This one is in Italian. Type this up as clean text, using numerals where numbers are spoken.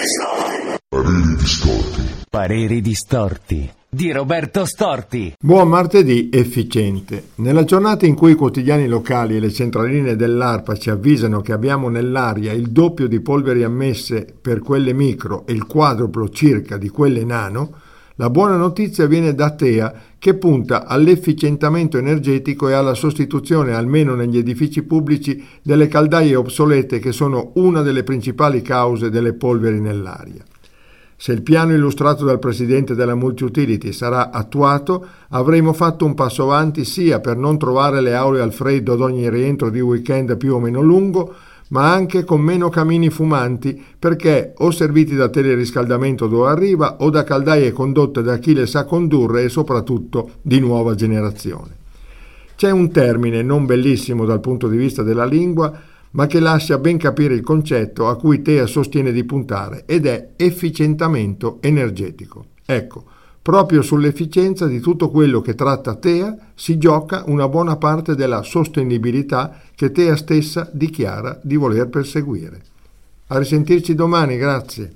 Pareri distorti di Roberto Storti. Buon martedì efficiente. Nella giornata in cui i quotidiani locali e le centraline dell'ARPA ci avvisano che abbiamo nell'aria il doppio di polveri ammesse per quelle micro e il quadruplo circa di quelle nano, la buona notizia viene da TEA, che punta all'efficientamento energetico e alla sostituzione, almeno negli edifici pubblici, delle caldaie obsolete che sono una delle principali cause delle polveri nell'aria. Se il piano illustrato dal presidente della Multiutility sarà attuato, avremo fatto un passo avanti sia per non trovare le aule al freddo ad ogni rientro di weekend più o meno lungo, ma anche con meno camini fumanti, perché o serviti da teleriscaldamento dove arriva o da caldaie condotte da chi le sa condurre e soprattutto di nuova generazione. C'è un termine non bellissimo dal punto di vista della lingua, ma che lascia ben capire il concetto a cui TEA sostiene di puntare, ed è efficientamento energetico. Ecco, proprio sull'efficienza di tutto quello che tratta TEA si gioca una buona parte della sostenibilità che TEA stessa dichiara di voler perseguire. A risentirci domani, grazie.